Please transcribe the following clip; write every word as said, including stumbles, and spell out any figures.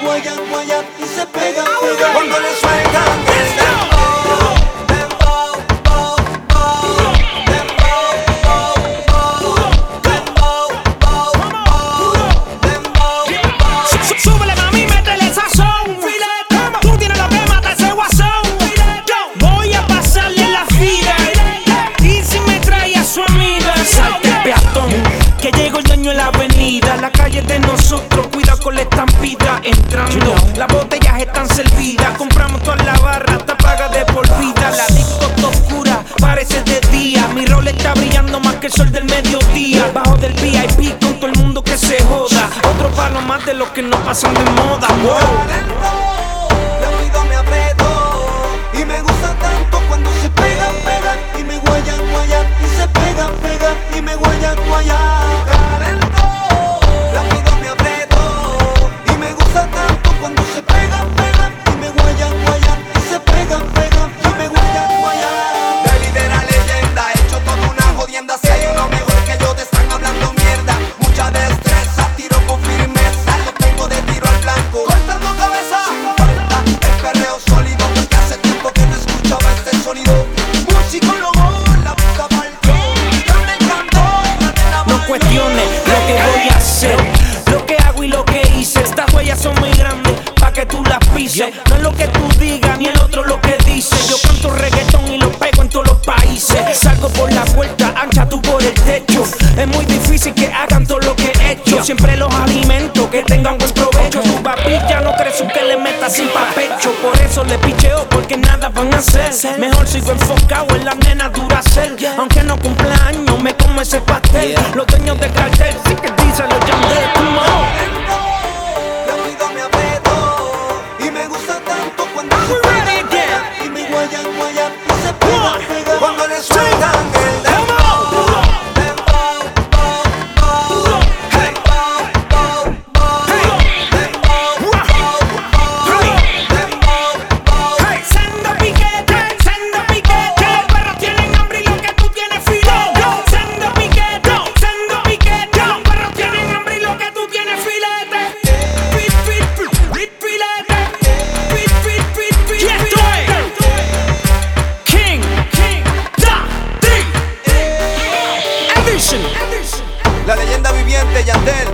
guayan, guayan y se pegan, pegan. Cuando le sueltan el dembow. La calle de nosotros, cuida con la estampida. Entrando, las botellas están servidas. Compramos toda la barra, está paga de por vida. La disco está oscura, parece de día. Mi rol está brillando más que el sol del mediodía. Bajo del V I P con todo el mundo que se joda. Otro palo más de los que no pasan de moda. Wow. Le cuido, me aprieto y me gusta tanto cuando se pegan, pegan y me guayan, guayan y se pegan, pegan y me guayan, guayan. Lo que voy a hacer, lo que hago y lo que hice. Estas huellas son muy grandes pa' que tú las pises. No es lo que tú digas ni el otro lo que dice. Yo canto reggaetón y lo pego en todos los países. Salgo por la puerta ancha, tú por el techo. Es muy difícil que hagan todo lo que he hecho. Siempre los alimento, que tengan buen provecho. Tu papilla no crees que le metas sin papecho. Por eso le picheo, porque nada van a hacer. Mejor sigo enfocado en la nena Duracell. Aunque no cumpla años, me como ese pastel. Los dueños de cartel, sí que dicen los Yandel. Come on. Le cuido, me aprieto y me gusta tanto cuando se pegan y me guayan, guayan y se pegan, pegan. Cuando le sueltan el dembow. La leyenda viviente Yandel.